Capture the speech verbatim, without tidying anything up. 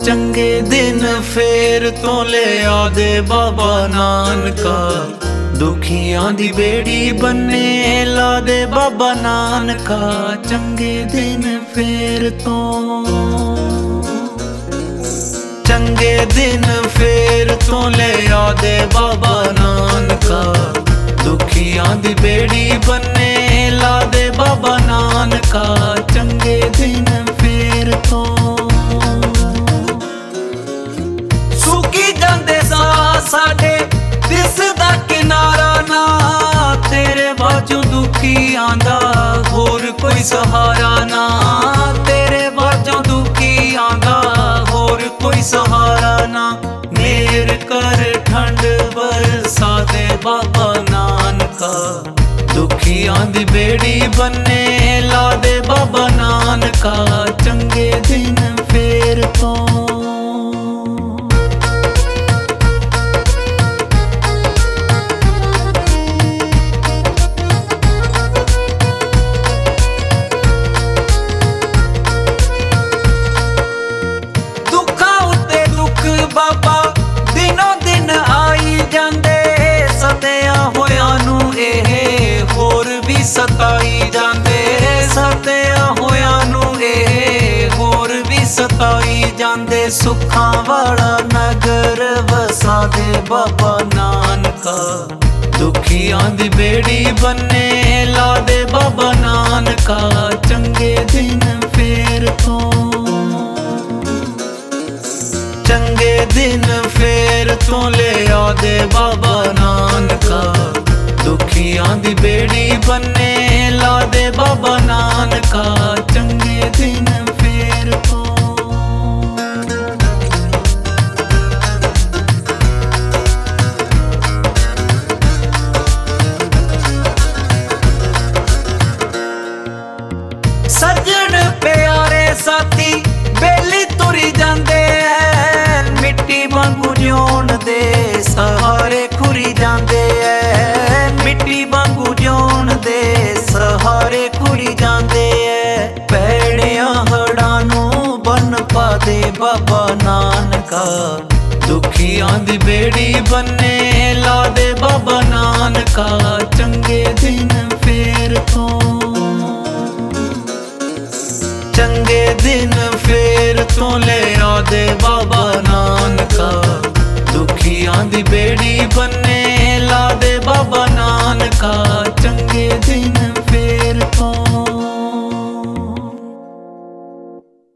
चंगे दिन फेर तो ले आदे बाबा नानका, दुखियां दी बेड़ी बन्ने ला दे बाबा नानका। चंगे दिन फेर तो चंगे दिन फेर तो ले आदे बाबा नानका, दुखियां दी बेड़ी बन्ने ला दे बाबा नानका। चंगे दिन फेर तो सुकी जांदे सा साडे दिसदा किनारा ना, तेरे बाजू दुखी आंदा होर कोई सहारा ना, तेरे बाजू दुखी आंदा होर कोई सहारा ना। मेर कर ठंड बरसा दे बाबा नानका, दुखियां दी बेड़ी बन्ने ला दे बाबा नानका। चंगे दिन फेर तो बाबा दिनों दिन आई जांदे, सतिया होया नू एह होर भी सताई जांदे, सतिया होया नू एह होर भी सताई जांदे। सुखां वाला नगर वसा दे बाबा नानका, दुखियां दी बेड़ी बन्ने ला दे बाबा नानका। चंगे दिन फेर तो चंगे दिन फेर तो ले आदे बाबा नानका, दुखियां दी बेड़ी बन्ने ला दे बाबा नानका। चंगे दिन फेर तो सज्जन प्यारे साथी बेली तुरी जांदे, मिट्टी वांगू जिउण दे सहारे खुरी जांदे ऐ, मिट्टी वांगू जिउण दे सहारे खुरी जांदे ऐ। पैड़ियां हड़ां नू बन पा दे बाबा नानका, दुखियां दी बेड़ी बन्ने ला दे बाबा नानका। चंगे दिन फेर तो चंगे दिन फेर तो ले आदे बाबा नानका, दुखियां दी बेड़ी बन्ने